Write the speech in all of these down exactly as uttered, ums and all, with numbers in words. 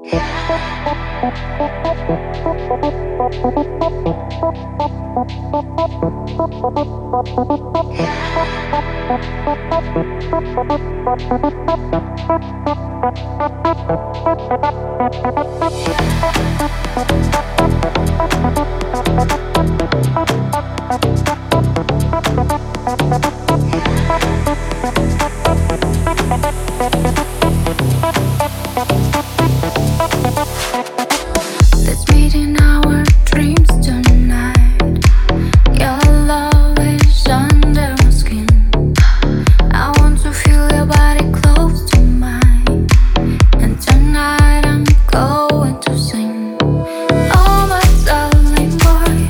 Let's meet in our dreams tonight. Your love is under my skin. I want to feel your body close to mine. And tonight I'm going to sing. Oh my darling boy,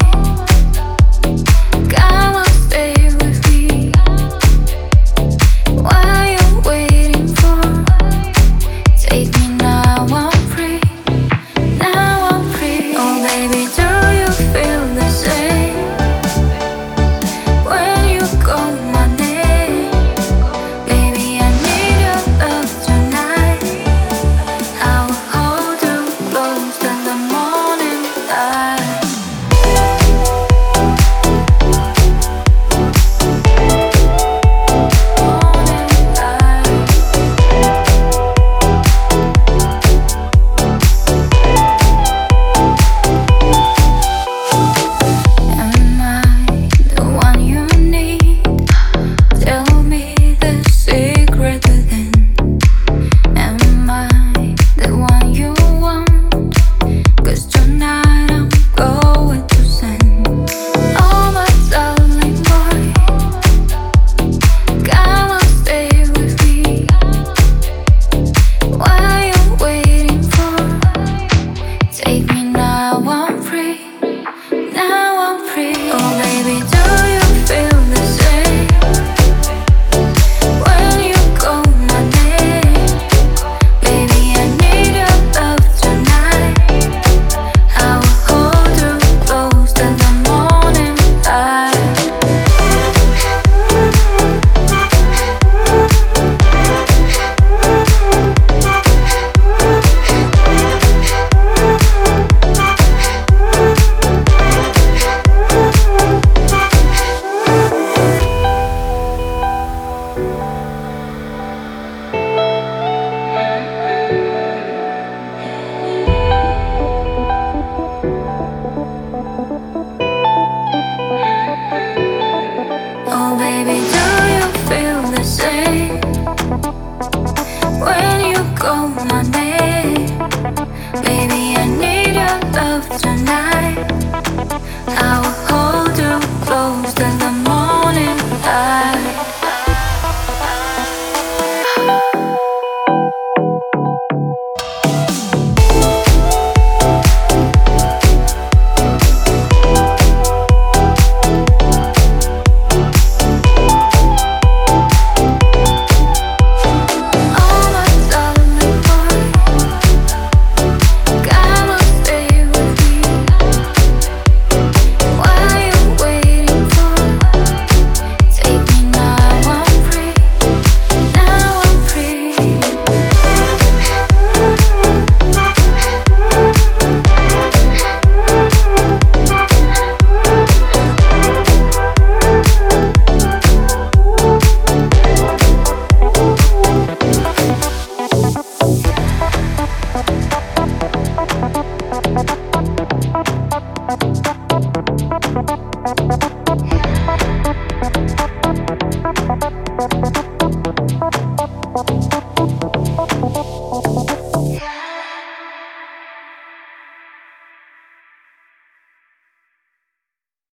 come and stay with me. What are you waiting for? Take me now, I'm free. Now I'm free. Oh baby, do you feel the same when you call my name? Baby, I need your love tonight. I will hold you close till the morning light. Morning light. Am I the one you need? Tell me the secret within. Am I the one you want? 'Cause tonight I'm going to send. Oh my darling boy, come and stay with me. What are you waiting for? Take me now, I'm free. Now I'm free. Oh baby, do you feel the same when you call my name? Baby, I need your love tonight. I will hold you close till the morning light. Oh baby, do you feel the same when you call my name? Baby, I need your love tonight. I will hold you close till the morning light. Oh my darling boy, come and stay with me. What are you waiting for? Take me now, I'm free. Now I'm free. Thank you.